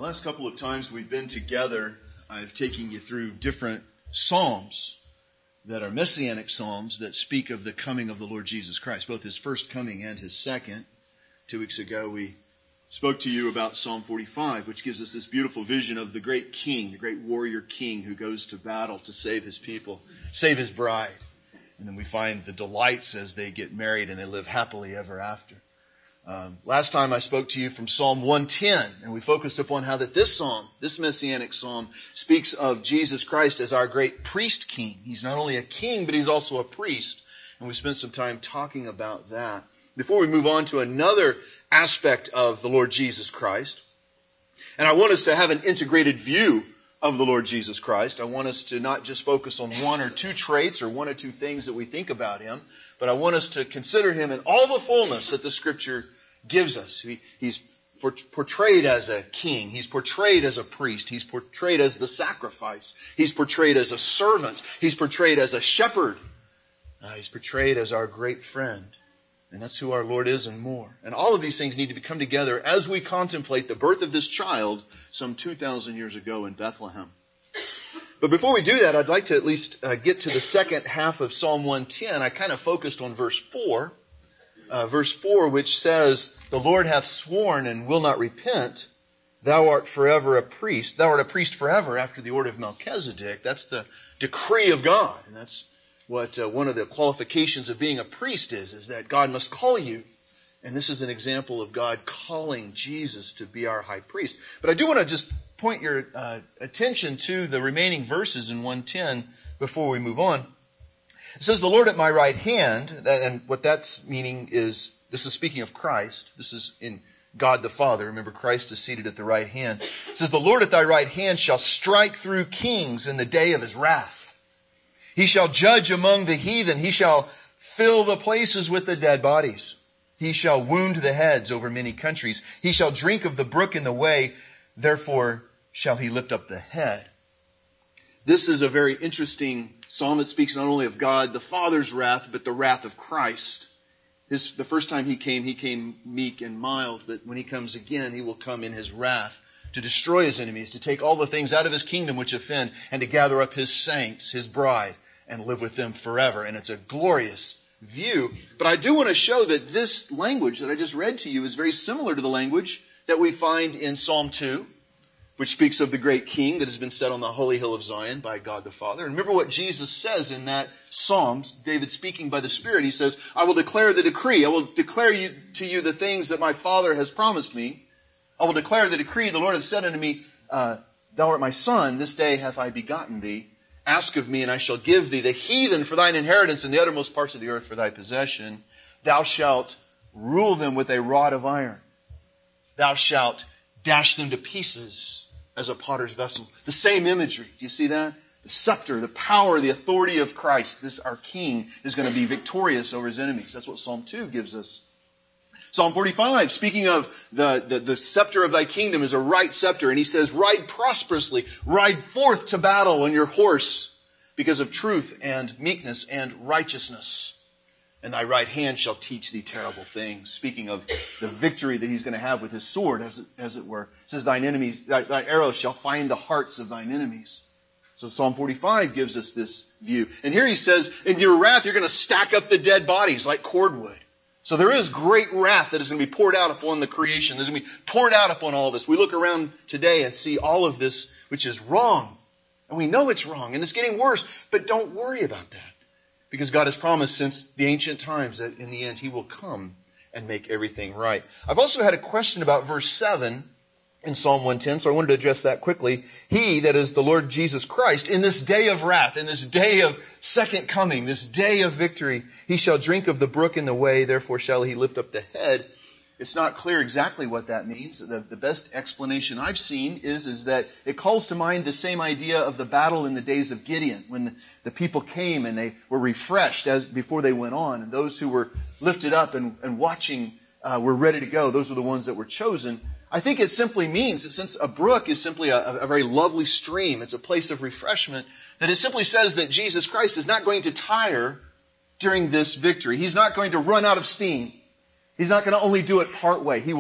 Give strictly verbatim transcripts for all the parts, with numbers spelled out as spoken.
The last couple of times we've been together, I've taken you through different psalms that are messianic psalms that speak of the coming of the Lord Jesus Christ, both his first coming and his second. Two weeks ago we spoke to you about Psalm forty-five, which gives us this beautiful vision of the great king, the great warrior king who goes to battle to save his people, save his bride. And then we find the delights as they get married and they live happily ever after. Um, last time I spoke to you from Psalm one ten, and we focused upon how that this psalm, this messianic psalm, speaks of Jesus Christ as our great priest king. He's not only a king, but he's also a priest. And we spent some time talking about that. Before we move on to another aspect of the Lord Jesus Christ, and I want us to have an integrated view of the Lord Jesus Christ. I want us to not just focus on one or two traits or one or two things that we think about him, but I want us to consider him in all the fullness that the Scripture gives us. He, he's portrayed as a king. He's portrayed as a priest. He's portrayed as the sacrifice. He's portrayed as a servant. He's portrayed as a shepherd. Uh, he's portrayed as our great friend. And that's who our Lord is and more. And all of these things need to come together as we contemplate the birth of this child some two thousand years ago in Bethlehem. But before we do that, I'd like to at least uh, get to the second half of Psalm one ten. I kind of focused on verse four. Uh, verse four, which says, "The Lord hath sworn and will not repent. Thou art forever a priest. Thou art a priest forever after the order of Melchizedek." That's the decree of God. And that's what uh, one of the qualifications of being a priest is, is that God must call you. And this is an example of God calling Jesus to be our high priest. But I do want to just point your uh, attention to the remaining verses in one ten before we move on. It says, "The Lord at my right hand," and what that's meaning is, this is speaking of Christ. This is in God the Father. Remember, Christ is seated at the right hand. It says, "The Lord at thy right hand shall strike through kings in the day of his wrath. He shall judge among the heathen. He shall fill the places with the dead bodies. He shall wound the heads over many countries. He shall drink of the brook in the way. Therefore shall he lift up the head." This is a very interesting psalm. It speaks not only of God the Father's wrath, but the wrath of Christ. His, the first time he came, he came meek and mild. But when he comes again, he will come in his wrath to destroy his enemies, to take all the things out of his kingdom which offend, and to gather up his saints, his bride, and live with them forever. And it's a glorious view. But I do want to show that this language that I just read to you is very similar to the language that we find in Psalm two, which speaks of the great king that has been set on the holy hill of Zion by God the Father. And remember what Jesus says in that psalm, David speaking by the Spirit. He says, "I will declare the decree. I will declare you, to you the things that my Father has promised me. I will declare the decree. The Lord hath said unto me, uh, Thou art my son. This day hath I begotten thee. Ask of me, and I shall give thee the heathen for thine inheritance, and the uttermost parts of the earth for thy possession. Thou shalt rule them with a rod of iron. Thou shalt dash them to pieces as a potter's vessel." The same imagery. Do you see that? The scepter, the power, the authority of Christ. This, our king, is going to be victorious over his enemies. That's what Psalm two gives us. Psalm forty-five, speaking of the, the, the scepter of thy kingdom, is a right scepter. And he says, "Ride prosperously, ride forth to battle on your horse because of truth and meekness and righteousness. And thy right hand shall teach thee terrible things." Speaking of the victory that he's going to have with his sword, as it, as it were. It says, "Thine enemies, thy, thy arrows shall find the hearts of thine enemies." So Psalm forty-five gives us this view. And here he says, in your wrath, you're going to stack up the dead bodies like cordwood. So there is great wrath that is going to be poured out upon the creation. There's going to be poured out upon all this. We look around today and see all of this, which is wrong. And we know it's wrong, and it's getting worse. But don't worry about that. Because God has promised since the ancient times that in the end he will come and make everything right. I've also had a question about verse seven in Psalm one ten, so I wanted to address that quickly. "He," that is the Lord Jesus Christ, "in this day of wrath, in this day of second coming, this day of victory, he shall drink of the brook in the way, therefore shall he lift up the head." It's not clear exactly what that means. The, the best explanation I've seen is, is that it calls to mind the same idea of the battle in the days of Gideon, when the, the people came and they were refreshed as before they went on. And those who were lifted up and, and watching uh, were ready to go. Those were the ones that were chosen. I think it simply means that since a brook is simply a, a very lovely stream, it's a place of refreshment, that it simply says that Jesus Christ is not going to tire during this victory. He's not going to run out of steam. He's not going to only do it part way. He will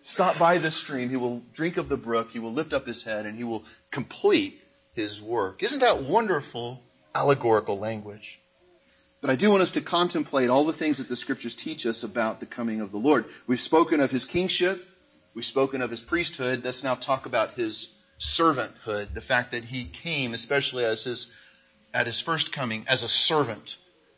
stop by the stream. He will drink of the brook. He will lift up his head, and he will complete his work. Isn't that wonderful allegorical language? But I do want us to contemplate all the things that the Scriptures teach us about the coming of the Lord. We've spoken of his kingship. We've spoken of his priesthood. Let's now talk about his servanthood, the fact that he came, especially as his, at his first coming, as a servant.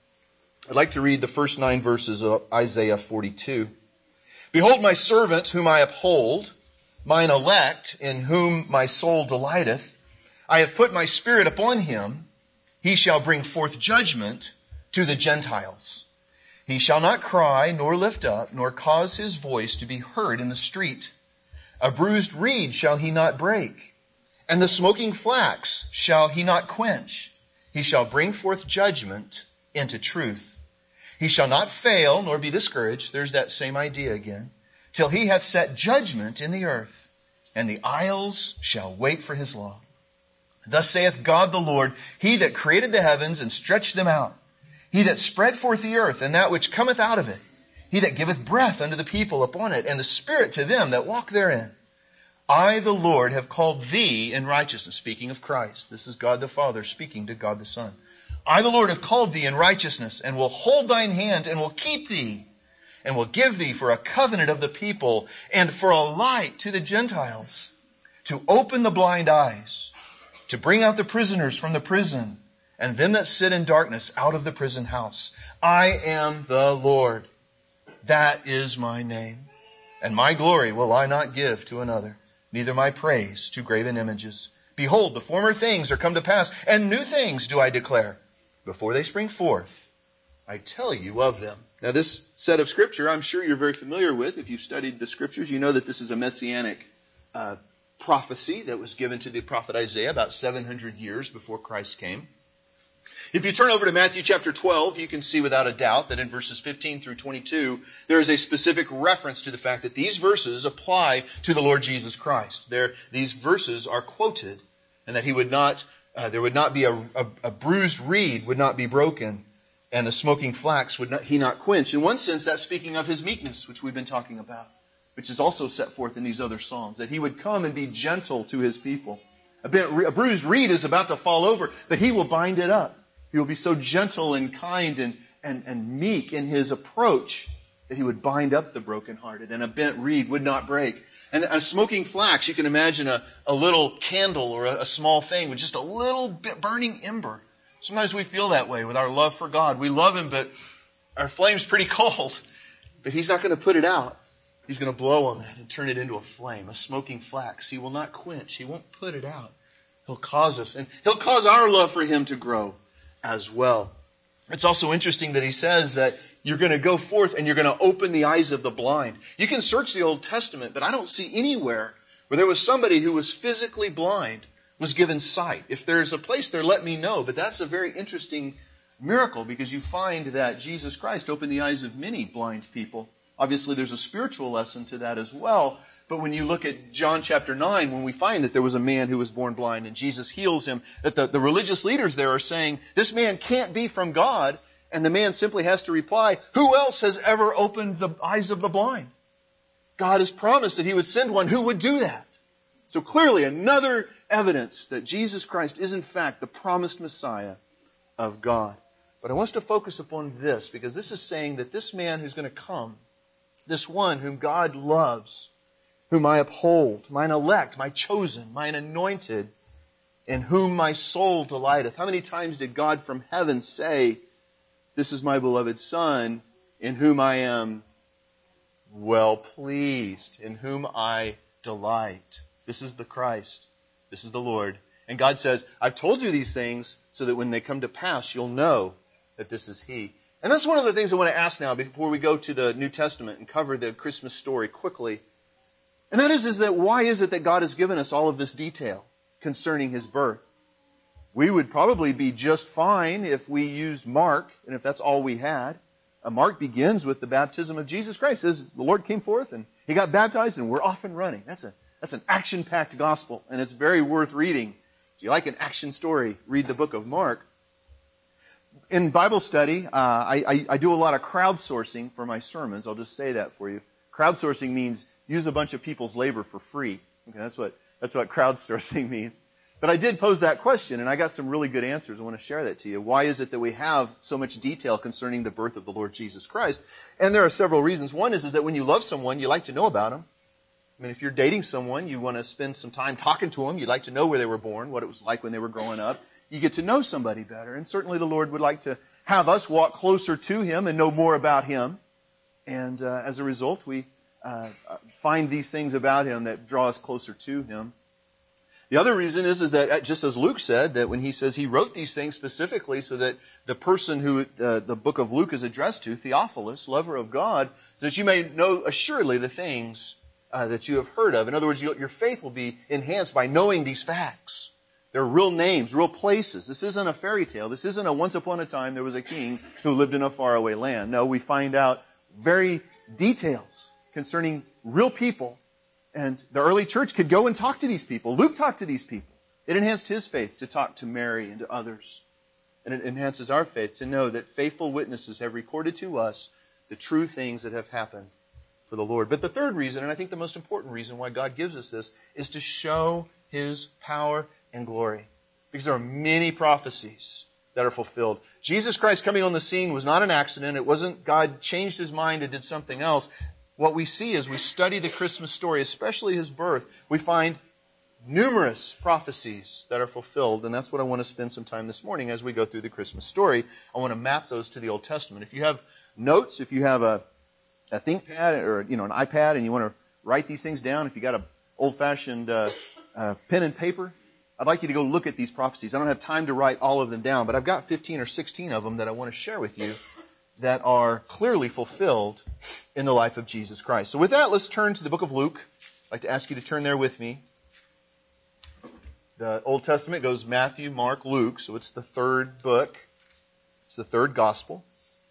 I'd like to read the first nine verses of Isaiah forty-two. Behold my servant whom I uphold, mine elect in whom my soul delighteth. I have put my spirit upon him. He shall bring forth judgment to the Gentiles. He shall not cry, nor lift up, nor cause his voice to be heard in the street. A bruised reed shall he not break, and the smoking flax shall he not quench. He shall bring forth judgment into truth. He shall not fail, nor be discouraged. There's that same idea again. Till he hath set judgment in the earth, and the isles shall wait for his law. Thus saith God the Lord, he that created the heavens and stretched them out, he that spread forth the earth and that which cometh out of it, he that giveth breath unto the people upon it, and the spirit to them that walk therein. I, the Lord, have called thee in righteousness. Speaking of Christ. This is God the Father speaking to God the Son. I, the Lord, have called thee in righteousness, and will hold thine hand, and will keep thee, and will give thee for a covenant of the people, and for a light to the Gentiles, to open the blind eyes, to bring out the prisoners from the prison, and them that sit in darkness out of the prison house. I am the Lord. That is my name. And my glory will I not give to another, neither my praise to graven images. Behold, the former things are come to pass, and new things do I declare. Before they spring forth, I tell you of them. Now this set of Scripture, I'm sure you're very familiar with. If you've studied the Scriptures, you know that this is a messianic uh, prophecy that was given to the prophet Isaiah about seven hundred years before Christ came. If you turn over to Matthew chapter twelve, you can see without a doubt that in verses fifteen through twenty-two, there is a specific reference to the fact that these verses apply to the Lord Jesus Christ. There, these verses are quoted, and that he would not, uh, there would not be a, a, a bruised reed would not be broken, and the smoking flax would not, he not quench. In one sense, that's speaking of his meekness, which we've been talking about, which is also set forth in these other Psalms, that he would come and be gentle to his people. A, bit, a bruised reed is about to fall over, but he will bind it up. He will be so gentle and kind and, and, and meek in his approach that he would bind up the brokenhearted, and a bent reed would not break. And a smoking flax, you can imagine a, a little candle or a, a small thing with just a little bit burning ember. Sometimes we feel that way with our love for God. We love him, but our flame's pretty cold. But he's not going to put it out. He's going to blow on that and turn it into a flame, a smoking flax. He will not quench. He won't put it out. He'll cause us, and he'll cause our love for him to grow as well. It's also interesting that he says that you're going to go forth and you're going to open the eyes of the blind. You can search the Old Testament, but I don't see anywhere where there was somebody who was physically blind was given sight. If there's a place there, let me know. But that's a very interesting miracle, because you find that Jesus Christ opened the eyes of many blind people. Obviously, there's a spiritual lesson to that as well. But when you look at John chapter nine, when we find that there was a man who was born blind and Jesus heals him, that the, the religious leaders there are saying, this man can't be from God. And the man simply has to reply, who else has ever opened the eyes of the blind? God has promised that he would send one who would do that. So clearly another evidence that Jesus Christ is in fact the promised Messiah of God. But I want us to focus upon this, because this is saying that this man who's going to come, this one whom God loves, whom I uphold, mine elect, my chosen, mine anointed, in whom my soul delighteth. How many times did God from heaven say, this is my beloved Son, in whom I am well pleased, in whom I delight. This is the Christ. This is the Lord. And God says, I've told you these things so that when they come to pass, you'll know that this is He. And that's one of the things I want to ask now before we go to the New Testament and cover the Christmas story quickly. And that is, is that why is it that God has given us all of this detail concerning His birth? We would probably be just fine if we used Mark, and if that's all we had. Uh, Mark begins with the baptism of Jesus Christ. It says the Lord came forth and He got baptized and we're off and running. That's a that's an action-packed gospel, and it's very worth reading. If you like an action story, read the book of Mark. In Bible study, uh, I, I, I do a lot of crowdsourcing for my sermons. I'll just say that for you. Crowdsourcing means use a bunch of people's labor for free. Okay, that's what, that's what crowdsourcing means. But I did pose that question, and I got some really good answers. I want to share that to you. Why is it that we have so much detail concerning the birth of the Lord Jesus Christ? And there are several reasons. One is, is that when you love someone, you like to know about them. I mean, if you're dating someone, you want to spend some time talking to them. You'd like to know where they were born, what it was like when they were growing up. You get to know somebody better. And certainly the Lord would like to have us walk closer to Him and know more about Him. And uh, as a result, we uh, find these things about Him that draw us closer to Him. The other reason is, is that, just as Luke said, that when he says he wrote these things specifically so that the person who uh, the book of Luke is addressed to, Theophilus, lover of God, that you may know assuredly the things uh, that you have heard of. In other words, you, your faith will be enhanced by knowing these facts. They're real names, real places. This isn't a fairy tale. This isn't a once upon a time there was a king who lived in a faraway land. No, we find out very details concerning real people. And the early church could go and talk to these people. Luke talked to these people. It enhanced his faith to talk to Mary and to others. And it enhances our faith to know that faithful witnesses have recorded to us the true things that have happened for the Lord. But the third reason, and I think the most important reason why God gives us this, is to show His power and glory. Because there are many prophecies that are fulfilled. Jesus Christ coming on the scene was not an accident. It wasn't God changed His mind and did something else. What we see as we study the Christmas story, especially His birth, we find numerous prophecies that are fulfilled. And that's what I want to spend some time this morning as we go through the Christmas story. I want to map those to the Old Testament. If you have notes, if you have a, a ThinkPad or you know an iPad and you want to write these things down, if you got an old-fashioned uh, uh, pen and paper, I'd like you to go look at these prophecies. I don't have time to write all of them down, but I've got fifteen or sixteen of them that I want to share with you that are clearly fulfilled in the life of Jesus Christ. So with that, let's turn to the book of Luke. I'd like to ask you to turn there with me. The Old Testament goes Matthew, Mark, Luke, so it's the third book. It's the third gospel.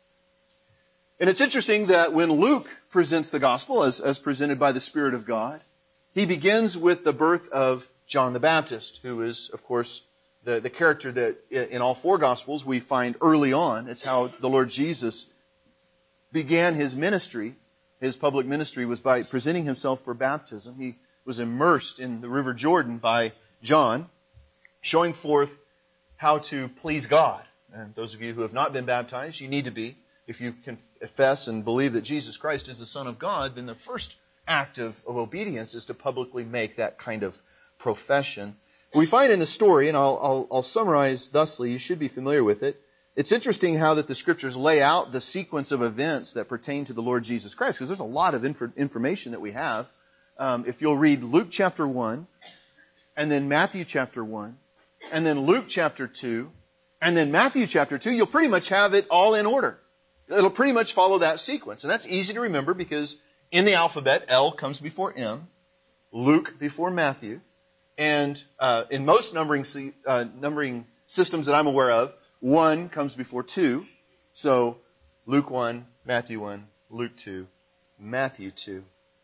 And it's interesting that when Luke presents the gospel as, as presented by the Spirit of God, he begins with the birth of John the Baptist, who is, of course, The, the character that in all four Gospels we find early on. It's how the Lord Jesus began His ministry. His public ministry was by presenting Himself for baptism. He was immersed in the River Jordan by John, showing forth how to please God. And those of you who have not been baptized, you need to be. If you confess and believe that Jesus Christ is the Son of God, then the first act of, of obedience is to publicly make that kind of profession. We find in the story, and I'll, I'll, I'll summarize thusly, you should be familiar with it. It's interesting how that the Scriptures lay out the sequence of events that pertain to the Lord Jesus Christ, because there's a lot of inf- information that we have. Um, if you'll read Luke chapter one, and then Matthew chapter one, and then Luke chapter two, and then Matthew chapter two, you'll pretty much have it all in order. It'll pretty much follow that sequence. And that's easy to remember because in the alphabet, L comes before M, Luke before Matthew. And uh, in most numbering uh, numbering systems that I'm aware of, one comes before two. So Luke one, Matthew one, Luke two, Matthew two.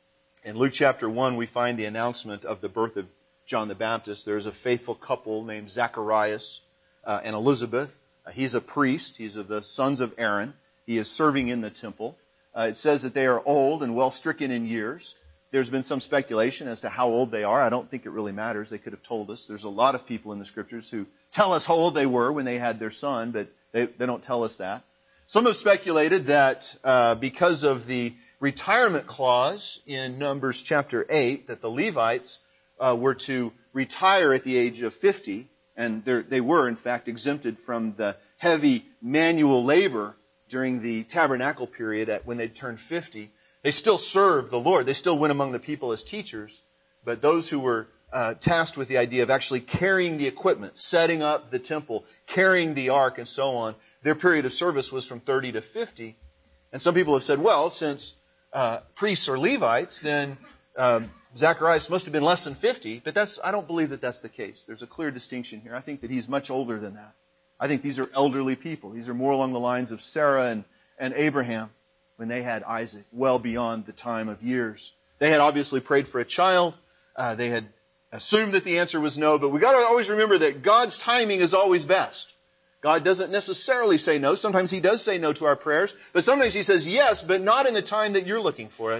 In Luke chapter one, we find the announcement of the birth of John the Baptist. There's a faithful couple named Zacharias uh, and Elizabeth. Uh, he's a priest. He's of the sons of Aaron. He is serving in the temple. Uh, it says that they are old and well stricken in years. There's been some speculation as to how old they are. I don't think it really matters. They could have told us. There's a lot of people in the Scriptures who tell us how old they were when they had their son, but they, they don't tell us that. Some have speculated that uh, because of the retirement clause in Numbers chapter eight, that the Levites uh, were to retire at the age of fifty, and they were, in fact, exempted from the heavy manual labor during the tabernacle period at when they turned fifty. They still served the Lord. They still went among the people as teachers. But those who were uh, tasked with the idea of actually carrying the equipment, setting up the temple, carrying the ark, and so on, their period of service was from thirty to fifty. And some people have said, well, since uh, priests are Levites, then um, Zacharias must have been less than fifty. But that's I don't believe that that's the case. There's a clear distinction here. I think that he's much older than that. I think these are elderly people. These are more along the lines of Sarah and, and Abraham, when they had Isaac, well beyond the time of years. They had obviously prayed for a child. Uh, they had assumed that the answer was no, but we got to always remember that God's timing is always best. God doesn't necessarily say no. Sometimes He does say no to our prayers, but sometimes He says yes, but not in the time that you're looking for it.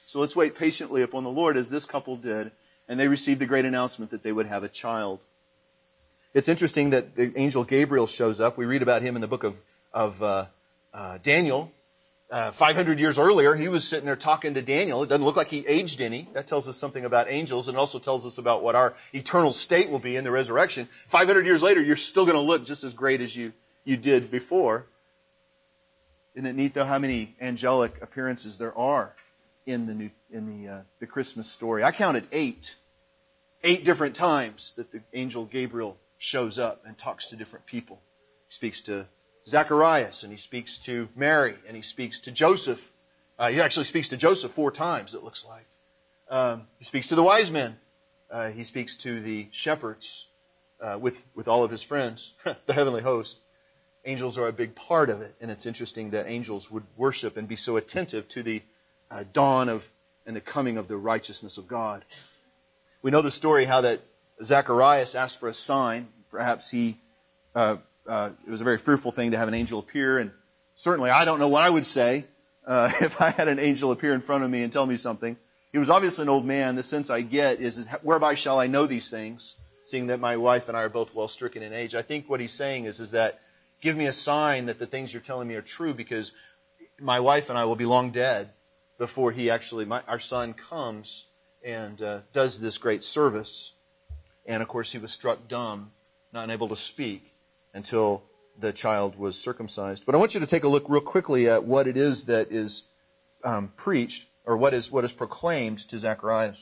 So let's wait patiently upon the Lord as this couple did, and they received the great announcement that they would have a child. It's interesting that the angel Gabriel shows up. We read about him in the book of, of uh, uh, Daniel. Uh, five hundred years earlier, he was sitting there talking to Daniel. It doesn't look like he aged any. That tells us something about angels, and also tells us about what our eternal state will be in the resurrection. five hundred years later, you're still going to look just as great as you, you did before. Isn't it neat, though, how many angelic appearances there are in the new, in the uh, the Christmas story? I counted eight. Eight different times that the angel Gabriel shows up and talks to different people. He speaks to Zacharias, and he speaks to Mary, and he speaks to Joseph. Uh, he actually speaks to Joseph four times, it looks like. Um, he speaks to the wise men. Uh, he speaks to the shepherds uh, with, with all of his friends, the heavenly host. Angels are a big part of it, and it's interesting that angels would worship and be so attentive to the uh, dawn of and the coming of the righteousness of God. We know the story how that Zacharias asked for a sign. Perhaps he... Uh, Uh, it was a very fearful thing to have an angel appear, and certainly I don't know what I would say uh, if I had an angel appear in front of me and tell me something. He was obviously an old man. The sense I get is, whereby shall I know these things, seeing that my wife and I are both well stricken in age? I think what he's saying is, is that give me a sign that the things you're telling me are true, because my wife and I will be long dead before he actually, my, our son comes and uh, does this great service. And of course he was struck dumb, not able to speak, until the child was circumcised. But I want you to take a look real quickly at what it is that is um, preached, or what is what is proclaimed to Zacharias.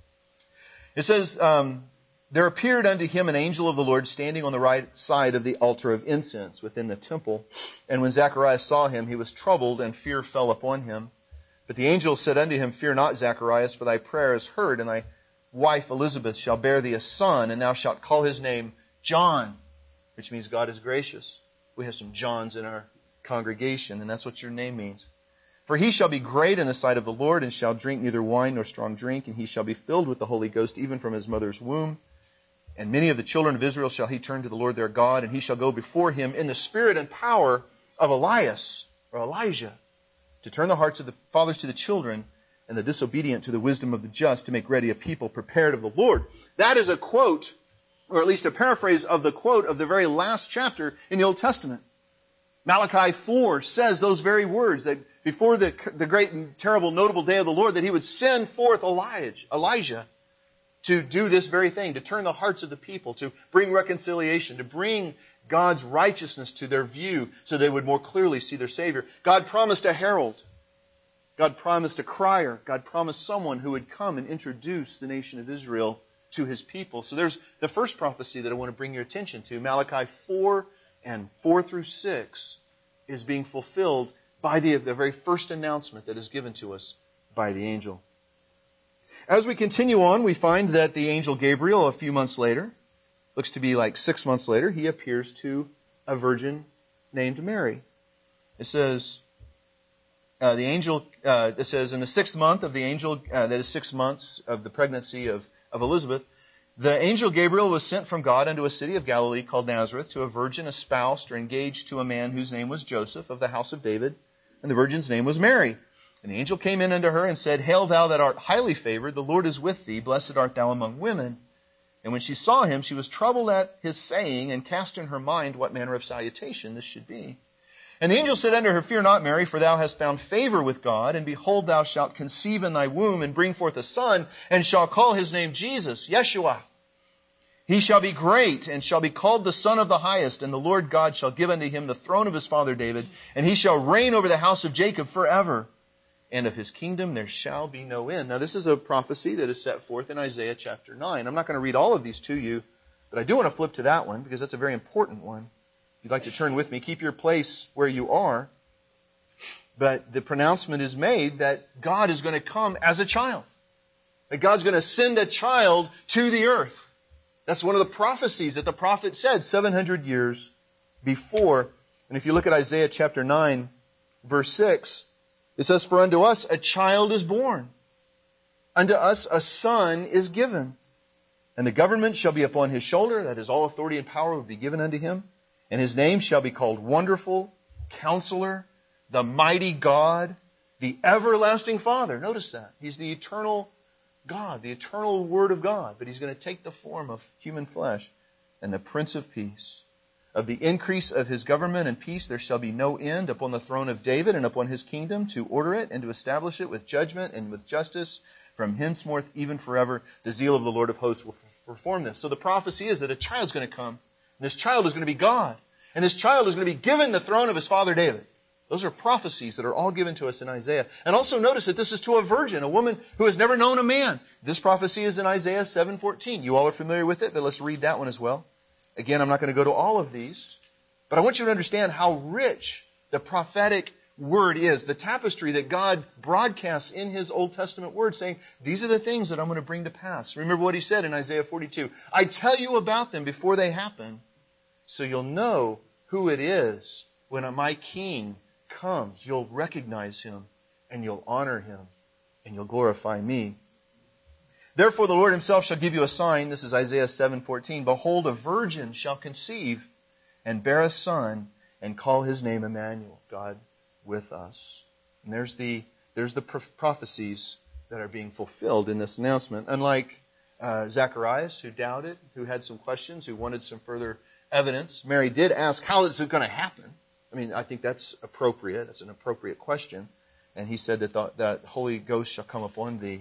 It says, um, there appeared unto him an angel of the Lord standing on the right side of the altar of incense within the temple. And when Zacharias saw him, he was troubled, and fear fell upon him. But the angel said unto him, Fear not, Zacharias, for thy prayer is heard, and thy wife Elizabeth shall bear thee a son, and thou shalt call his name John, which means God is gracious. We have some Johns in our congregation, and that's what your name means. For he shall be great in the sight of the Lord, and shall drink neither wine nor strong drink, and he shall be filled with the Holy Ghost even from his mother's womb. And many of the children of Israel shall he turn to the Lord their God, and he shall go before him in the spirit and power of Elias, or Elijah, to turn the hearts of the fathers to the children, and the disobedient to the wisdom of the just, to make ready a people prepared of the Lord. That is a quote, or at least a paraphrase of the quote of the very last chapter in the Old Testament. Malachi four says those very words, that before the, the great and terrible notable day of the Lord, that he would send forth Elijah, Elijah to do this very thing, to turn the hearts of the people, to bring reconciliation, to bring God's righteousness to their view so they would more clearly see their Savior. God promised a herald. God promised a crier. God promised someone who would come and introduce the nation of Israel to his people. So there's the first prophecy that I want to bring your attention to. Malachi four and four through six is being fulfilled by the, the very first announcement that is given to us by the angel. As we continue on, we find that the angel Gabriel, a few months later, looks to be like six months later, he appears to a virgin named Mary. It says, uh, the angel, uh, it says, in the sixth month of the angel, uh, that is six months of the pregnancy of of Elizabeth, the angel Gabriel was sent from God unto a city of Galilee called Nazareth to a virgin espoused or engaged to a man whose name was Joseph of the house of David, and the virgin's name was Mary. And the angel came in unto her and said, Hail thou that art highly favored, the Lord is with thee, blessed art thou among women. And when she saw him, she was troubled at his saying, and cast in her mind what manner of salutation this should be. And the angel said unto her, Fear not, Mary, for thou hast found favor with God, and behold, thou shalt conceive in thy womb, and bring forth a son, and shall call his name Jesus, Yeshua. He shall be great, and shall be called the Son of the Highest, and the Lord God shall give unto him the throne of his father David, and he shall reign over the house of Jacob forever. And of his kingdom there shall be no end. Now this is a prophecy that is set forth in Isaiah chapter nine. I'm not going to read all of these to you, but I do want to flip to that one, because that's a very important one. If you'd like to turn with me, keep your place where you are. But the pronouncement is made that God is going to come as a child. That God's going to send a child to the earth. That's one of the prophecies that the prophet said seven hundred years before. And if you look at Isaiah chapter nine, verse six, it says, For unto us a child is born. Unto us a son is given. And the government shall be upon his shoulder. That is, all authority and power will be given unto him. And his name shall be called Wonderful, Counselor, the Mighty God, the everlasting Father. Notice that. He's the eternal God, the eternal Word of God. But He's going to take the form of human flesh. And the Prince of Peace. Of the increase of His government and peace there shall be no end upon the throne of David and upon His kingdom, to order it and to establish it with judgment and with justice from henceforth even forever. The zeal of the Lord of hosts will perform this. So the prophecy is that a child's going to come. And this child is going to be God. And this child is going to be given the throne of his father David. Those are prophecies that are all given to us in Isaiah. And also notice that this is to a virgin, a woman who has never known a man. This prophecy is in Isaiah seven fourteen. You all are familiar with it, but let's read that one as well. Again, I'm not going to go to all of these, but I want you to understand how rich the prophetic word is. The tapestry that God broadcasts in His Old Testament word, saying, these are the things that I'm going to bring to pass. Remember what He said in Isaiah forty-two. I tell you about them before they happen, so you'll know who it is when my King comes. You'll recognize Him, and you'll honor Him, and you'll glorify me. Therefore the Lord Himself shall give you a sign. This is Isaiah seven fourteen. Behold, a virgin shall conceive and bear a son and call His name Emmanuel, God with us. And there's the, there's the prophecies that are being fulfilled in this announcement. Unlike uh, Zacharias, who doubted, who had some questions, who wanted some further evidence, Mary did ask, how is it going to happen? I mean, I think that's appropriate. That's an appropriate question. And he said that the that Holy Ghost shall come upon thee,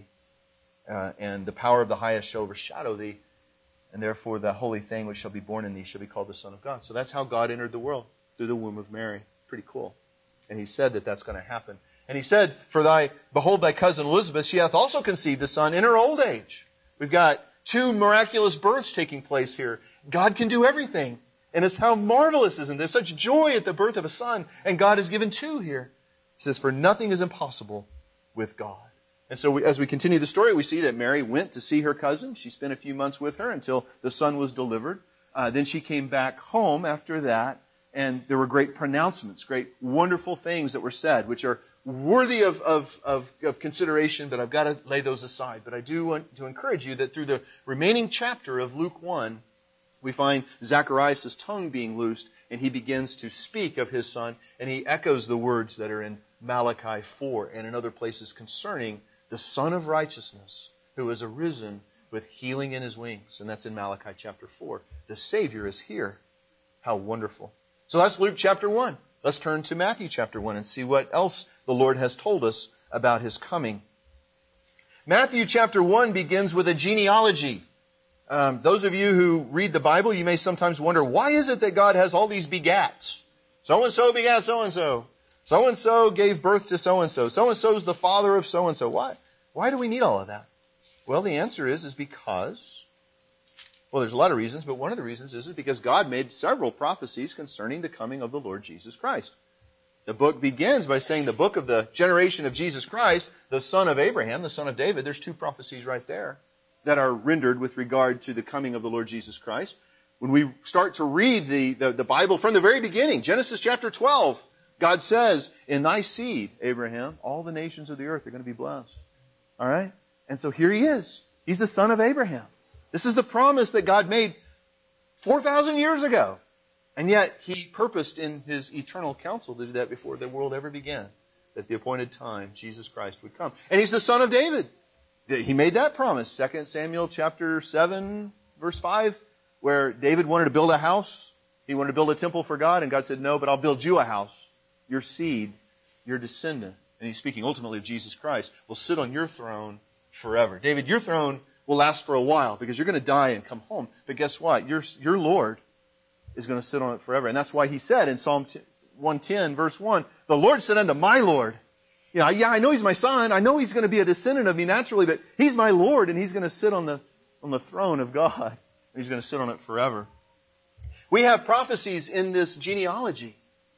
Uh, and the power of the highest shall overshadow thee, and therefore the holy thing which shall be born in thee shall be called the Son of God. So that's how God entered the world, through the womb of Mary. Pretty cool. And He said that that's going to happen. And He said, for thy, behold thy cousin Elizabeth, she hath also conceived a son in her old age. We've got two miraculous births taking place here. God can do everything. And it's how marvelous, isn't there? Such joy at the birth of a son. And God has given two here. He says, for nothing is impossible with God. And so we, as we continue the story, we see that Mary went to see her cousin. She spent a few months with her until the son was delivered. Uh, then she came back home after that, and there were great pronouncements, great wonderful things that were said, which are worthy of, of, of, of consideration, but I've got to lay those aside. But I do want to encourage you that through the remaining chapter of Luke one, we find Zacharias' tongue being loosed, and he begins to speak of his son, and he echoes the words that are in Malachi four and in other places concerning the Son of Righteousness, who is arisen with healing in His wings. And that's in Malachi chapter four. The Savior is here. How wonderful. So that's Luke chapter one. Let's turn to Matthew chapter one and see what else the Lord has told us about His coming. Matthew chapter one begins with a genealogy. Um, those of you who read the Bible, you may sometimes wonder, why is it that God has all these begats? So-and-so begat so-and-so. So-and-so gave birth to so-and-so. So-and-so is the father of so-and-so. Why? Why do we need all of that? Well, the answer is, is because, well, there's a lot of reasons, but one of the reasons is, is because God made several prophecies concerning the coming of the Lord Jesus Christ. The book begins by saying the book of the generation of Jesus Christ, the son of Abraham, the son of David. There's two prophecies right there that are rendered with regard to the coming of the Lord Jesus Christ. When we start to read the, the, the Bible from the very beginning, Genesis chapter twelve, God says, in thy seed, Abraham, all the nations of the earth are going to be blessed. All right? And so here He is. He's the son of Abraham. This is the promise that God made four thousand years ago. And yet He purposed in His eternal counsel to do that before the world ever began, that the appointed time, Jesus Christ, would come. And He's the son of David. He made that promise. Second Samuel chapter seven, verse five, where David wanted to build a house. He wanted to build a temple for God, and God said, no, but I'll build you a house. Your seed, your descendant, and He's speaking ultimately of Jesus Christ, will sit on your throne forever. David, your throne will last for a while because you're going to die and come home. But guess what? Your, your Lord is going to sit on it forever. And that's why He said in Psalm one ten, verse one, the Lord said unto my Lord, you know, yeah, I know He's my son. I know He's going to be a descendant of me naturally, but He's my Lord, and He's going to sit on the, on the throne of God. And He's going to sit on it forever. We have prophecies in this genealogy.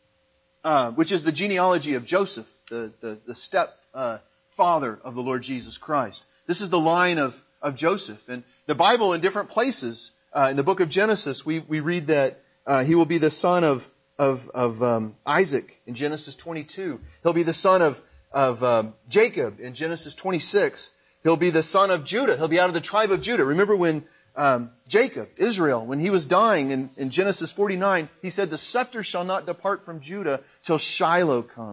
Uh, which is the genealogy of Joseph, the, the, the step uh, father of the Lord Jesus Christ. This is the line of, of Joseph. And the Bible in different places, uh, in the book of Genesis, we, we read that uh, he will be the son of, of, of um, Isaac in Genesis twenty-two. He'll be the son of, of um, Jacob in Genesis twenty-six. He'll be the son of Judah. He'll be out of the tribe of Judah. Remember when Um, Jacob, Israel, when he was dying in, in Genesis forty-nine, he said, the scepter shall not depart from Judah till Shiloh come.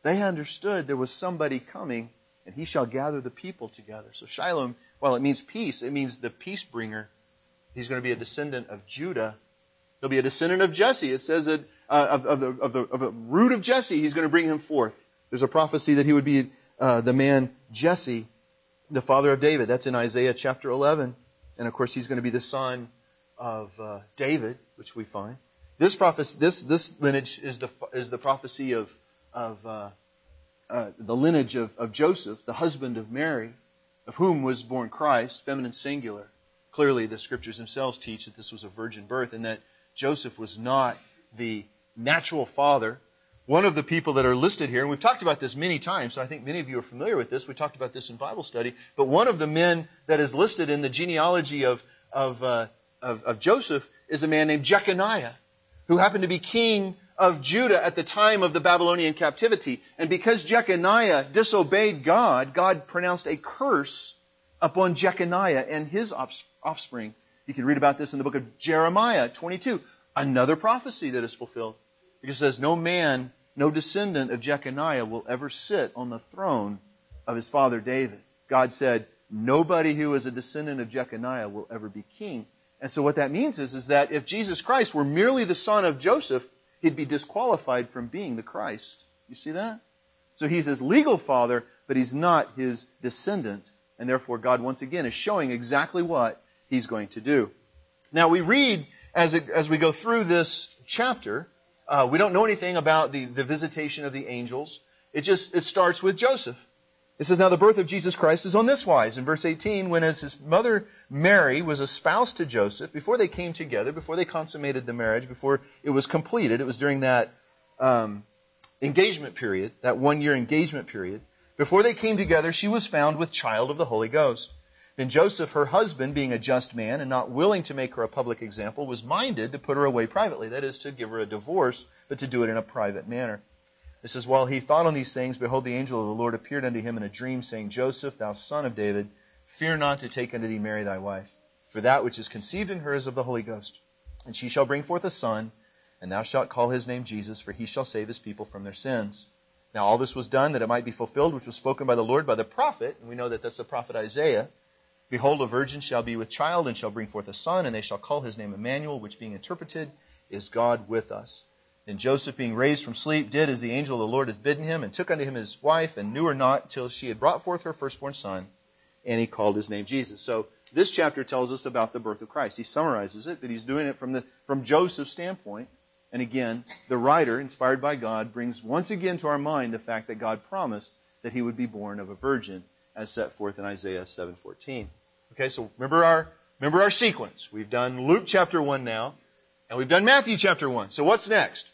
They understood there was somebody coming, and he shall gather the people together. So Shiloh, while it means peace, it means the peace bringer. He's going to be a descendant of Judah. He'll be a descendant of Jesse. It says that uh, of, of, the, of, the, of the root of Jesse, he's going to bring him forth. There's a prophecy that he would be uh, the man Jesse, the father of David. That's in Isaiah chapter eleven. And of course, he's going to be the son of uh, David, which we find. This prophecy, this this lineage is the is the prophecy of of uh, uh, the lineage of, of Joseph, the husband of Mary, of whom was born Christ, feminine singular. Clearly, the scriptures themselves teach that this was a virgin birth and that Joseph was not the natural father. One of the people that are listed here, and we've talked about this many times, so I think many of you are familiar with this. We talked about this in Bible study. But one of the men that is listed in the genealogy of of, uh, of, of Joseph is a man named Jeconiah, who happened to be king of Judah at the time of the Babylonian captivity. And because Jeconiah disobeyed God, God pronounced a curse upon Jeconiah and his offspring. You can read about this in the book of Jeremiah twenty-two. Another prophecy that is fulfilled. Because it says, no man, no descendant of Jeconiah will ever sit on the throne of his father David. God said, nobody who is a descendant of Jeconiah will ever be king. And so what that means is, is that if Jesus Christ were merely the son of Joseph, he'd be disqualified from being the Christ. You see that? So he's his legal father, but he's not his descendant. And therefore God once again is showing exactly what he's going to do. Now we read, as, it, as we go through this chapter, uh, we don't know anything about the, the visitation of the angels. It just, it starts with Joseph. It says, now the birth of Jesus Christ is on this wise. In verse eighteen, when as his mother Mary was espoused to Joseph, before they came together, before they consummated the marriage, before it was completed, it was during that um, engagement period, that one-year engagement period, before they came together, she was found with child of the Holy Ghost. Then Joseph, her husband, being a just man and not willing to make her a public example, was minded to put her away privately, that is, to give her a divorce, but to do it in a private manner. It says, while he thought on these things, behold, the angel of the Lord appeared unto him in a dream, saying, Joseph, thou son of David, fear not to take unto thee Mary thy wife, for that which is conceived in her is of the Holy Ghost. And she shall bring forth a son, and thou shalt call his name Jesus, for he shall save his people from their sins. Now all this was done that it might be fulfilled, which was spoken by the Lord by the prophet, and we know that that's the prophet Isaiah. Behold, a virgin shall be with child, and shall bring forth a son, and they shall call his name Emmanuel, which being interpreted is God with us. Then Joseph, being raised from sleep, did as the angel of the Lord had bidden him, and took unto him his wife, and knew her not till she had brought forth her firstborn son, and he called his name Jesus. So this chapter tells us about the birth of Christ. He summarizes it, but he's doing it from the from Joseph's standpoint. And again, the writer, inspired by God, brings once again to our mind the fact that God promised that he would be born of a virgin, as set forth in Isaiah seven fourteen. Okay, so remember our remember our sequence. We've done Luke chapter one now, and we've done Matthew chapter one. So what's next?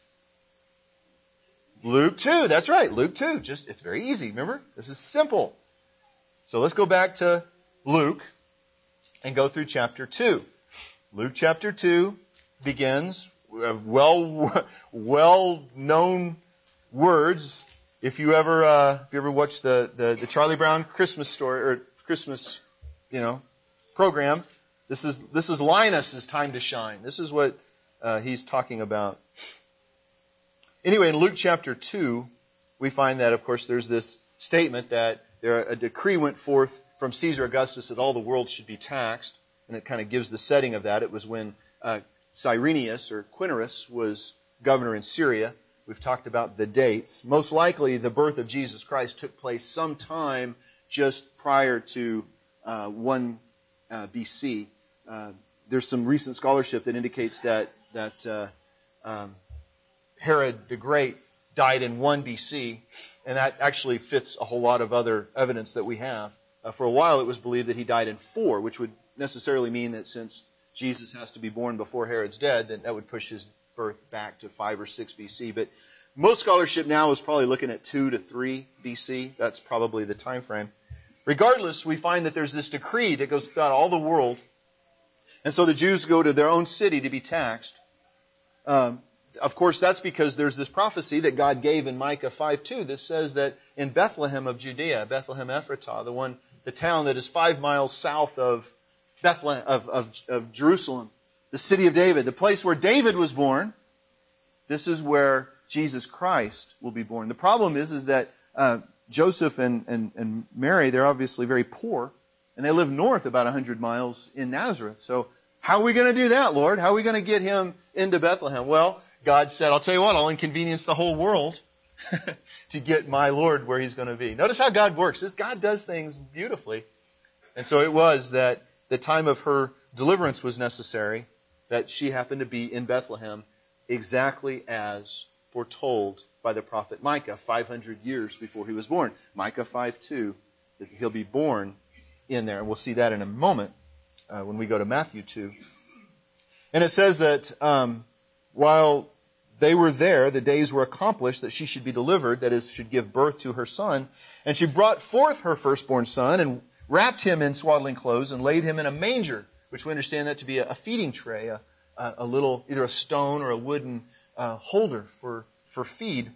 Luke two. That's right, Luke two. Just it's very easy, remember? This is simple. So let's go back to Luke and go through chapter two. Luke chapter two begins with well well known words. If you ever uh, if you ever watched the, the the Charlie Brown Christmas story or Christmas, you know, program, this is this is Linus's time to shine. This is what uh, he's talking about. Anyway, in Luke chapter two, we find that, of course, there's this statement that there a decree went forth from Caesar Augustus that all the world should be taxed, and it kind of gives the setting of that. It was when uh, Cyrenius or Quirinius was governor in Syria. We've talked about the dates. Most likely, the birth of Jesus Christ took place sometime just prior to uh, one uh, B C. Uh, there's some recent scholarship that indicates that that uh, um, Herod the Great died in one B C, and that actually fits a whole lot of other evidence that we have. Uh, for a while, it was believed that he died in four, which would necessarily mean that since Jesus has to be born before Herod's dead, then that would push his birth back to five or six B C. But most scholarship now is probably looking at two to three B C. That's probably the time frame. Regardless, we find that there's this decree that goes throughout all the world, and so the Jews go to their own city to be taxed. Um, Of course, that's because there's this prophecy that God gave in Micah five two that says that in Bethlehem of Judea, Bethlehem Ephratah, the one, the town that is five miles south of Bethlehem, of, of, of Jerusalem, the city of David, the place where David was born, this is where Jesus Christ will be born. The problem is, is that uh, Joseph and, and, and Mary, they're obviously very poor, and they live north about one hundred miles in Nazareth. So how are we going to do that, Lord? How are we going to get him into Bethlehem? Well, God said, I'll tell you what, I'll inconvenience the whole world to get my Lord where he's going to be. Notice how God works. God does things beautifully. And so it was that the time of her deliverance was necessary, that she happened to be in Bethlehem exactly as foretold by the prophet Micah five hundred years before he was born. Micah five two, that he'll be born in there. And we'll see that in a moment uh, when we go to Matthew two. And it says that um, while they were there, the days were accomplished that she should be delivered, that is, should give birth to her son. And she brought forth her firstborn son and wrapped him in swaddling clothes and laid him in a manger, which we understand that to be a feeding tray, a, a little, either a stone or a wooden uh, holder for, for feed,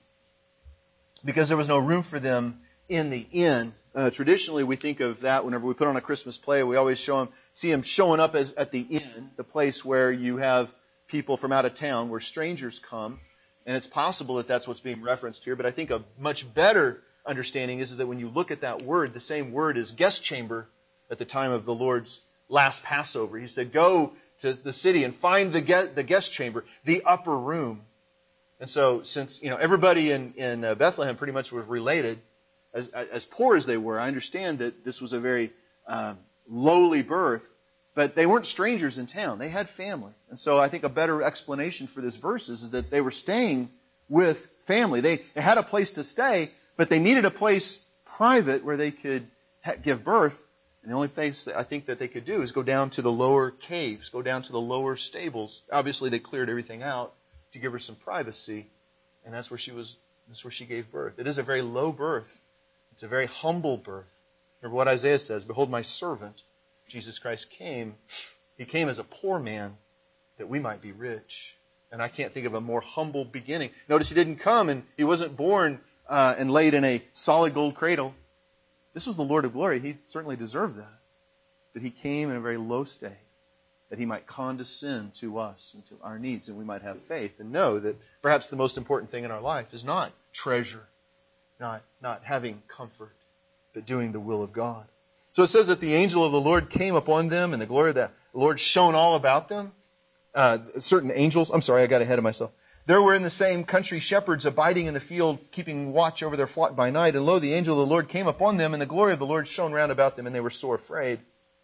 because there was no room for them in the inn. Uh, traditionally, we think of that whenever we put on a Christmas play. We always show them, see them showing up as at the inn, the place where you have people from out of town, where strangers come. And it's possible that that's what's being referenced here. But I think a much better understanding is that when you look at that word, the same word is guest chamber at the time of the Lord's last Passover. He said, go to the city and find the guest, the guest chamber, the upper room. And so since, you know, everybody in, in uh, Bethlehem pretty much was related, as, as poor as they were, I understand that this was a very uh, lowly birth, but they weren't strangers in town. They had family. And so I think a better explanation for this verse is, is that they were staying with family. They, they had a place to stay, but they needed a place private where they could ha- give birth. And the only place that I think that they could do is go down to the lower caves, go down to the lower stables. Obviously, they cleared everything out to give her some privacy, and that's where she was. That's where she gave birth. It is a very low birth. It's a very humble birth. Remember what Isaiah says: "Behold, my servant, Jesus Christ came. He came as a poor man, that we might be rich." And I can't think of a more humble beginning. Notice he didn't come and he wasn't born uh, and laid in a solid gold cradle. This was the Lord of glory. He certainly deserved that. But he came in a very low state, that he might condescend to us and to our needs, and we might have faith and know that perhaps the most important thing in our life is not treasure, not, not having comfort, but doing the will of God. So it says that the angel of the Lord came upon them, and the glory of the Lord shone all about them. Uh, certain angels, I'm sorry, I got ahead of myself. There were in the same country shepherds abiding in the field, keeping watch over their flock by night. And lo, the angel of the Lord came upon them, and the glory of the Lord shone round about them, and they were sore afraid.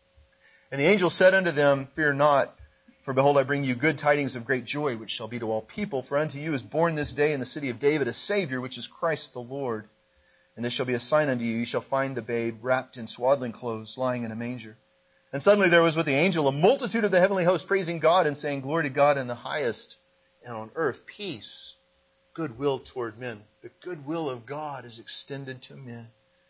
And the angel said unto them, Fear not, for behold, I bring you good tidings of great joy, which shall be to all people. For unto you is born this day in the city of David a Savior, which is Christ the Lord. And this shall be a sign unto you. You shall find the babe wrapped in swaddling clothes, lying in a manger. And suddenly there was with the angel a multitude of the heavenly host, praising God and saying, Glory to God in the highest, and on earth peace, goodwill toward men. The goodwill of God is extended to men.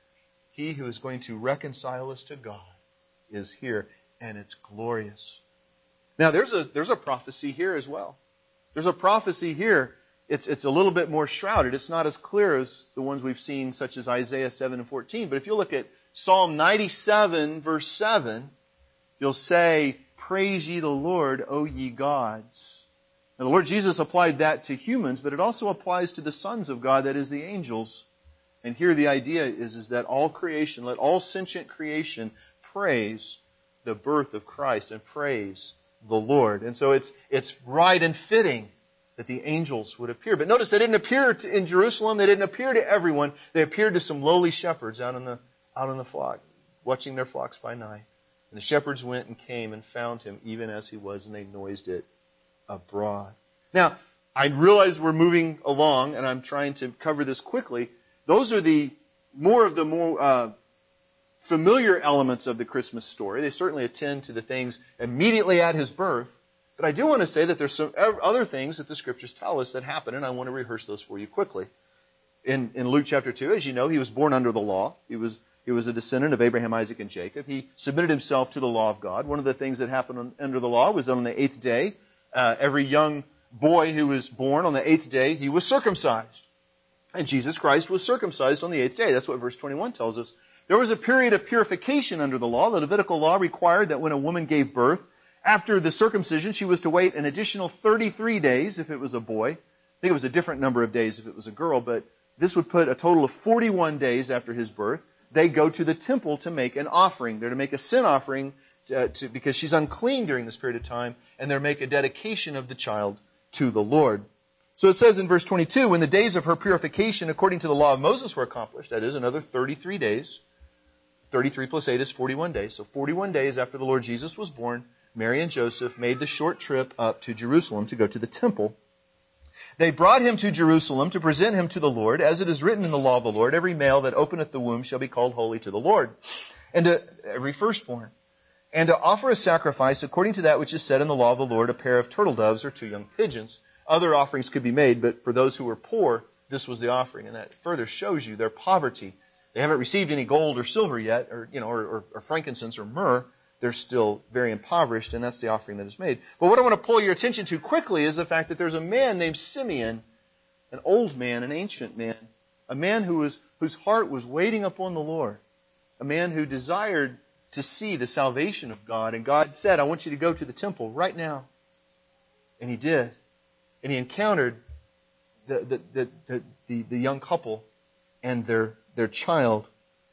He who is going to reconcile us to God is here, and it's glorious. Now there's a there's a prophecy here as well. There's a prophecy here. It's it's a little bit more shrouded. It's not as clear as the ones we've seen, such as Isaiah seven and fourteen. But if you look at Psalm ninety-seven, verse seven, you'll say, Praise ye the Lord, O ye gods. Now, the Lord Jesus applied that to humans, but it also applies to the sons of God, that is, the angels. And here the idea is, is that all creation, let all sentient creation praise the birth of Christ and praise the Lord. And so it's it's right and fitting that the angels would appear. But notice they didn't appear to, in Jerusalem. They didn't appear to everyone. They appeared to some lowly shepherds out in the out in the flock, watching their flocks by night. And the shepherds went and came and found him even as he was, and they noised it abroad. Now, I realize we're moving along, and I'm trying to cover this quickly. Those are the more of the more uh, familiar elements of the Christmas story. They certainly attend to the things immediately at his birth. But I do want to say that there's some other things that the Scriptures tell us that happen, and I want to rehearse those for you quickly. In, in Luke chapter two, as you know, he was born under the law. He was He was a descendant of Abraham, Isaac, and Jacob. He submitted himself to the law of God. One of the things that happened on, under the law was that on the eighth day, uh, every young boy who was born on the eighth day, he was circumcised. And Jesus Christ was circumcised on the eighth day. That's what verse twenty-one tells us. There was a period of purification under the law. The Levitical law required that when a woman gave birth, after the circumcision, she was to wait an additional thirty-three days if it was a boy, think it was a different number of days if it was a girl, but this would put a total of forty-one days after his birth. They go to the temple to make an offering. They're to make a sin offering to, to, because she's unclean during this period of time, and they're to make a dedication of the child to the Lord. So it says in verse twenty-two, when the days of her purification according to the law of Moses were accomplished, that is another thirty-three days, thirty-three plus eight is forty-one days. So forty-one days after the Lord Jesus was born, Mary and Joseph made the short trip up to Jerusalem to go to the temple. They brought him to Jerusalem to present him to the Lord, as it is written in the law of the Lord, every male that openeth the womb shall be called holy to the Lord, and to every firstborn, and to offer a sacrifice according to that which is said in the law of the Lord, a pair of turtle doves or two young pigeons. Other offerings could be made, but for those who were poor, this was the offering, and that further shows you their poverty. They haven't received any gold or silver yet, or you know, or, or, or frankincense or myrrh. They're still very impoverished, and that's the offering that is made. But what I want to pull your attention to quickly is the fact that there's a man named Simeon, an old man, an ancient man, a man who was, whose heart was waiting upon the Lord, a man who desired to see the salvation of God. And God said, I want you to go to the temple right now. And he did. And he encountered the, the, the, the, the, the young couple and their, their child.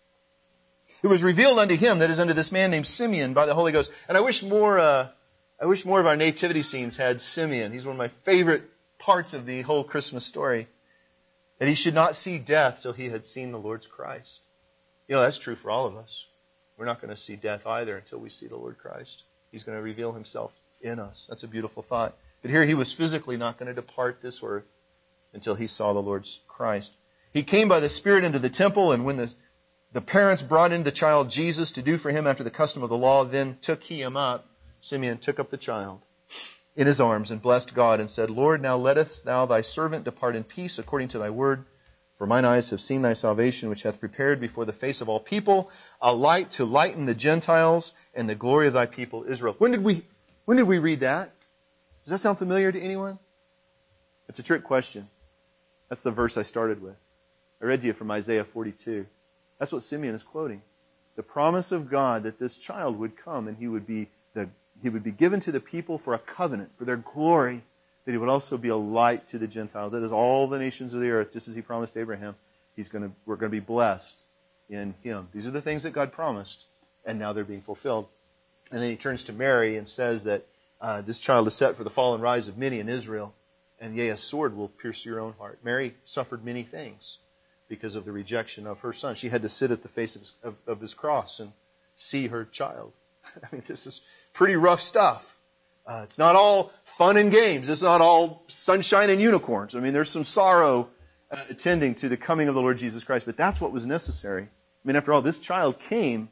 It was revealed unto him, that is unto this man named Simeon, by the Holy Ghost. And I wish more, uh, I wish more of our nativity scenes had Simeon. He's one of my favorite parts of the whole Christmas story. That he should not see death till he had seen the Lord's Christ. You know, that's true for all of us. We're not going to see death either until we see the Lord Christ. He's going to reveal himself in us. That's a beautiful thought. But here he was physically not going to depart this earth until he saw the Lord's Christ. He came by the Spirit into the temple, and when the The parents brought in the child Jesus to do for him after the custom of the law. Then took he him up. Simeon took up the child in his arms and blessed God and said, Lord, now lettest thou thy servant depart in peace according to thy word. For mine eyes have seen thy salvation, which hath prepared before the face of all people a light to lighten the Gentiles and the glory of thy people Israel. When did we, when did we read that? Does that sound familiar to anyone? It's a trick question. That's the verse I started with. I read to you from Isaiah forty-two. That's what Simeon is quoting. The promise of God that this child would come and he would be the, he would be given to the people for a covenant, for their glory, that he would also be a light to the Gentiles. That is all the nations of the earth, just as he promised Abraham. He's going to, we're going to be blessed in him. These are the things that God promised, and now they're being fulfilled. And then he turns to Mary and says that uh, this child is set for the fall and rise of many in Israel, and yea, a sword will pierce your own heart. Mary suffered many things because of the rejection of her son. She had to sit at the face of his, of, of his cross and see her child. I mean, this is pretty rough stuff. Uh, it's not all fun and games. It's not all sunshine and unicorns. I mean, there's some sorrow uh, attending to the coming of the Lord Jesus Christ, but that's what was necessary. I mean, after all, this child came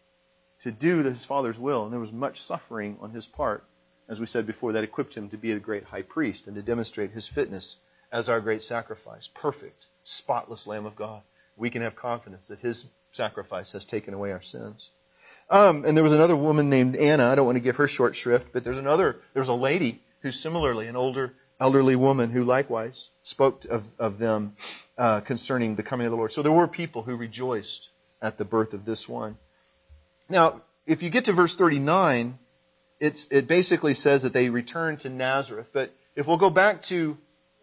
to do his Father's will, and there was much suffering on his part. As we said before, that equipped him to be a great high priest and to demonstrate his fitness as our great sacrifice, perfect, spotless Lamb of God. We can have confidence that his sacrifice has taken away our sins. Um, and there was another woman named Anna. I don't want to give her short shrift, but there's another, there's a lady who's similarly an older, elderly woman who likewise spoke of, of them uh, concerning the coming of the Lord. So there were people who rejoiced at the birth of this one. Now, if you get to verse thirty-nine, it's, it basically says that they returned to Nazareth. But if we'll go back to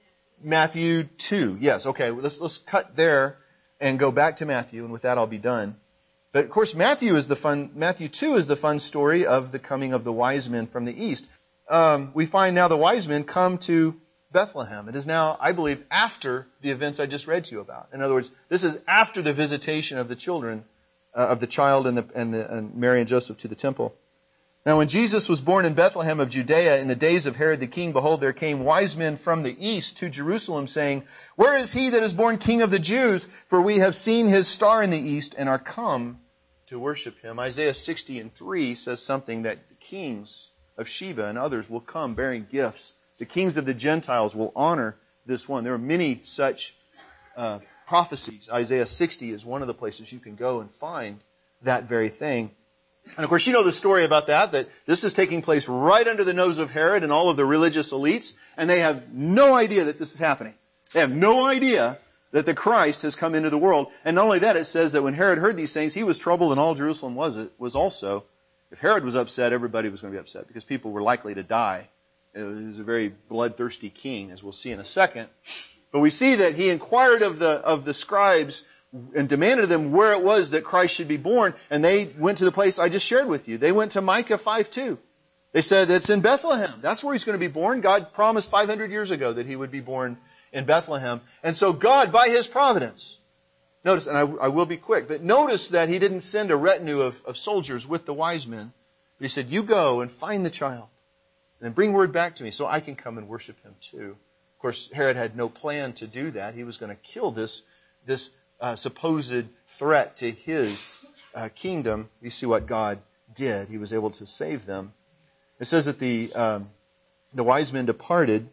Matthew two. Yes, okay, let's, let's cut there and go back to Matthew, and with that I'll be done. But of course, Matthew is the fun, Matthew two is the fun story of the coming of the wise men from the east. Um, we find now the wise men come to Bethlehem. It is now, I believe, after the events I just read to you about. In other words, this is after the visitation of the children, uh, of the child and, the, and, the, and Mary and Joseph to the temple. Now when Jesus was born in Bethlehem of Judea in the days of Herod the king, behold, there came wise men from the east to Jerusalem, saying, Where is he that is born King of the Jews? For we have seen his star in the east and are come to worship him. Isaiah sixty and three says something that the kings of Sheba and others will come bearing gifts. The kings of the Gentiles will honor this one. There are many such uh, prophecies. Isaiah sixty is one of the places you can go and find that very thing. And of course, you know the story about that, that this is taking place right under the nose of Herod and all of the religious elites, and they have no idea that this is happening. They have no idea that the Christ has come into the world. And not only that, it says that when Herod heard these things, he was troubled, and all Jerusalem was, was also. If Herod was upset, everybody was going to be upset, because people were likely to die He was a very bloodthirsty king, as we'll see in a second. But we see that he inquired of the, of the scribes and demanded of them where it was that Christ should be born. And they went to the place I just shared with you. They went to Micah five two. They said it's in Bethlehem. That's where he's going to be born. God promised five hundred years ago that he would be born in Bethlehem. And so God, by his providence, notice, and I, I will be quick, but notice that he didn't send a retinue of, of soldiers with the wise men. But he said, you go and find the child and then bring word back to me so I can come and worship him too. Of course, Herod had no plan to do that. He was going to kill this, this uh, supposed threat to his uh, kingdom. You see what God did. He was able to save them. It says that the um, the wise men departed.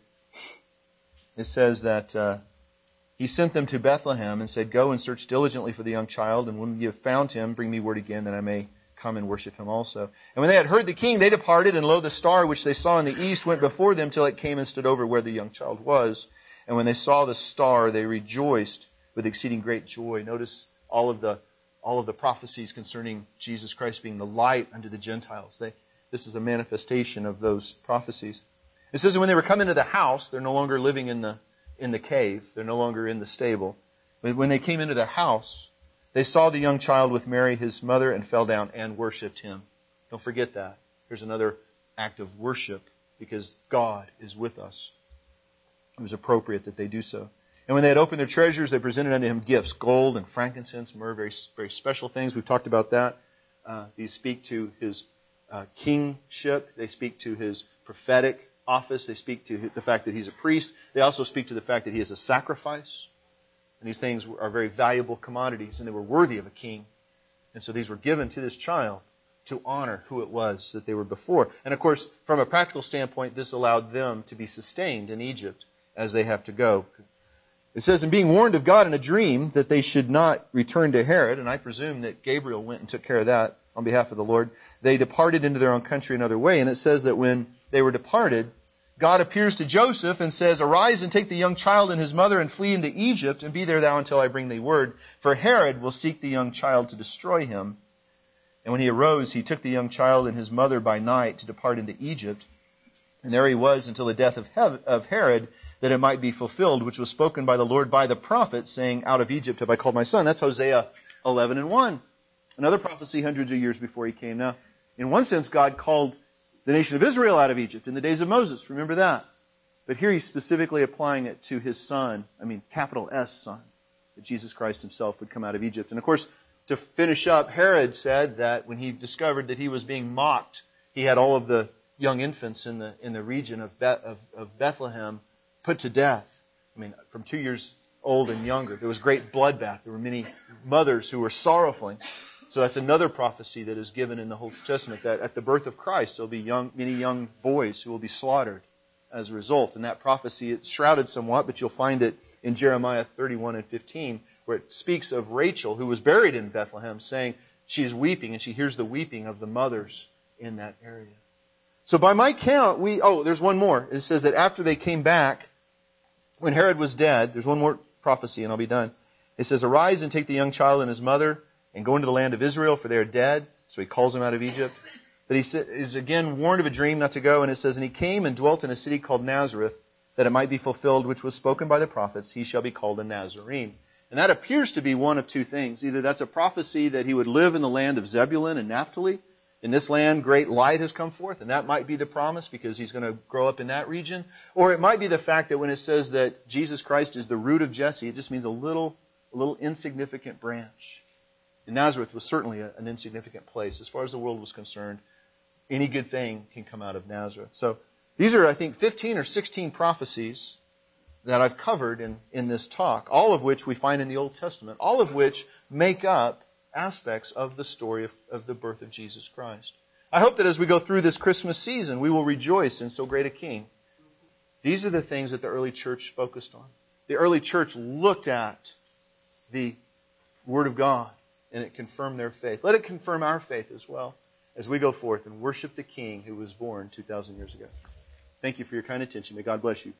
It says that uh, he sent them to Bethlehem and said, go and search diligently for the young child, and when you have found him, bring me word again that I may come and worship him also. And when they had heard the king, they departed, and lo, the star which they saw in the east went before them till it came and stood over where the young child was. And when they saw the star, they rejoiced with exceeding great joy. Notice all of the all of the prophecies concerning Jesus Christ being the light unto the Gentiles. They This is a manifestation of those prophecies. It says that when they were come into the house, they're no longer living in the in the cave. They're no longer in the stable. But when they came into the house, they saw the young child with Mary, his mother, and fell down and worshipped him. Don't forget that. Here's another act of worship because God is with us. It was appropriate that they do so. And when they had opened their treasures, they presented unto him gifts, gold and frankincense, myrrh, very, very special things. We've talked about that. Uh, these speak to his Uh, kingship. They speak to his prophetic office. They speak to the fact that he's a priest. They also speak to the fact that he is a sacrifice. And these things are very valuable commodities, and they were worthy of a king. And so these were given to this child to honor who it was that they were before. And of course, from a practical standpoint, this allowed them to be sustained in Egypt as they have to go. It says, and being warned of God in a dream that they should not return to Herod, and I presume that Gabriel went and took care of that on behalf of the Lord, they departed into their own country another way. And it says that when they were departed, God appears to Joseph and says, arise and take the young child and his mother and flee into Egypt, and be there thou until I bring thee word. For Herod will seek the young child to destroy him. And when he arose, he took the young child and his mother by night to depart into Egypt. And there he was until the death of, of Herod, that it might be fulfilled, which was spoken by the Lord by the prophet, saying, out of Egypt have I called my son. That's Hosea eleven and one. Another prophecy hundreds of years before he came. Now, in one sense, God called the nation of Israel out of Egypt in the days of Moses. Remember that. But here he's specifically applying it to his son, I mean, capital S son, that Jesus Christ himself would come out of Egypt. And of course, to finish up, Herod said that when he discovered that he was being mocked, he had all of the young infants in the in the region of, Be- of, of Bethlehem put to death. I mean, from two years old and younger. There was great bloodbath. There were many mothers who were sorrowful. So that's another prophecy that is given in the Old Testament, that at the birth of Christ, there'll be young, many young boys who will be slaughtered as a result. And that prophecy, it's shrouded somewhat, but you'll find it in Jeremiah thirty-one and fifteen, where it speaks of Rachel, who was buried in Bethlehem, saying she's weeping, and she hears the weeping of the mothers in that area. So by my count, we, oh, there's one more. It says that after they came back, when Herod was dead, there's one more prophecy, and I'll be done. It says, arise and take the young child and his mother, and go into the land of Israel, for they are dead. So he calls them out of Egypt. But he is again warned of a dream not to go. And it says, and he came and dwelt in a city called Nazareth, that it might be fulfilled, which was spoken by the prophets, he shall be called a Nazarene. And that appears to be one of two things. Either that's a prophecy that he would live in the land of Zebulun and Naphtali. In this land, great light has come forth, and that might be the promise because he's going to grow up in that region. Or it might be the fact that when it says that Jesus Christ is the root of Jesse, it just means a little, a little insignificant branch. And Nazareth was certainly a, an insignificant place. As far as the world was concerned, any good thing can come out of Nazareth. So these are, I think, fifteen or sixteen prophecies that I've covered in, in this talk, all of which we find in the Old Testament, all of which make up aspects of the story of, of the birth of Jesus Christ. I hope that as we go through this Christmas season, we will rejoice in so great a King. These are the things that the early church focused on. The early church looked at the Word of God, and it confirmed their faith. Let it confirm our faith as well as we go forth and worship the King who was born two thousand years ago. Thank you for your kind attention. May God bless you.